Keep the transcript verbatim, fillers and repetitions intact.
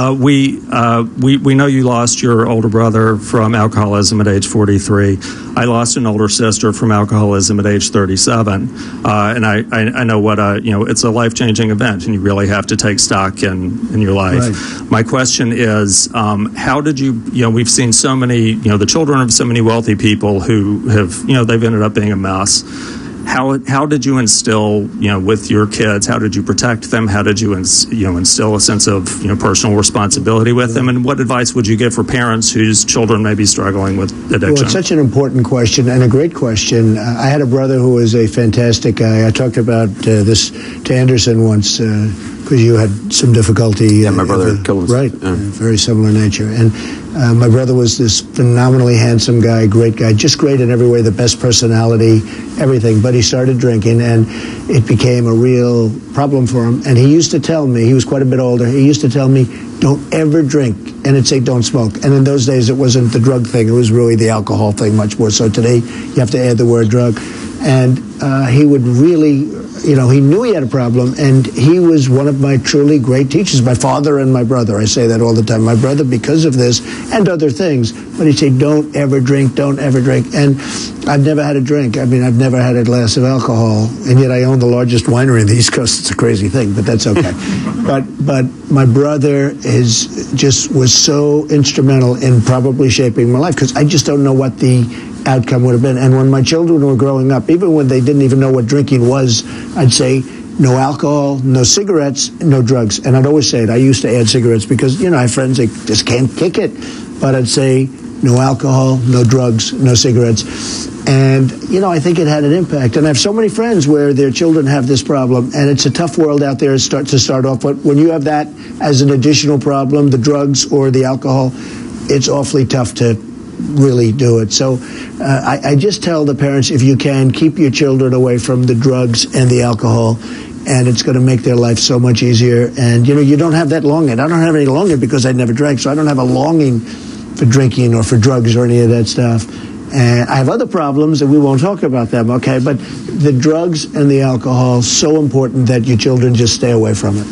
Uh, we, uh, we we know you lost your older brother from alcoholism at age forty-three. I lost an older sister from alcoholism at age thirty-seven, uh, and I, I, I know what a you know it's a life-changing event, and you really have to take stock in, in your life. Right. My question is, um, how did you you know we've seen so many you know the children of so many wealthy people who have you know they've ended up being a mess. How how did you instill, you know, with your kids? How did you protect them? How did you, ins, you know, instill a sense of, you know, personal responsibility with them? And what advice would you give for parents whose children may be struggling with addiction? Well, it's such an important question and a great question. Uh, I had a brother who was a fantastic guy. I talked about uh, this to Anderson once because uh, you had some difficulty. Yeah, my brother uh, killed Right, yeah. uh, very similar nature. And uh, my brother was this phenomenally handsome guy, great guy, just great in every way, the best personality, everything. But he started drinking, and it became a real problem for him. And he used to tell me, he was quite a bit older, he used to tell me, don't ever drink. And it'd say, don't smoke. And in those days, it wasn't the drug thing. It was really the alcohol thing much more. So today, you have to add the word drug. And uh, he would really, you know, he knew he had a problem, and he was one of my truly great teachers, my father and my brother. I say that all the time. My brother, because of this and other things, but he'd say, don't ever drink, don't ever drink. And I've never had a drink. I mean, I've never had a glass of alcohol, and yet I own the largest winery in the East Coast. It's a crazy thing, but that's okay. but but my brother is just was so instrumental in probably shaping my life, because I just don't know what the outcome would have been. And when my children were growing up, even when they didn't even know what drinking was, I'd say no alcohol, no cigarettes, no drugs. And I'd always say it. I used to add cigarettes because, you know, I have friends that just can't kick it. But I'd say no alcohol, no drugs, no cigarettes. And, you know, I think it had an impact. And I have so many friends where their children have this problem, and it's a tough world out there to start, to start off. But when you have that as an additional problem, the drugs or the alcohol, it's awfully tough to really do it. So uh, I, I just tell the parents, if you can, keep your children away from the drugs and the alcohol, and it's going to make their life so much easier. And, you know, you don't have that longing. I don't have any longing because I never drank, so I don't have a longing for drinking or for drugs or any of that stuff. And I have other problems, and we won't talk about them, okay? But the drugs and the alcohol, so important that your children just stay away from it.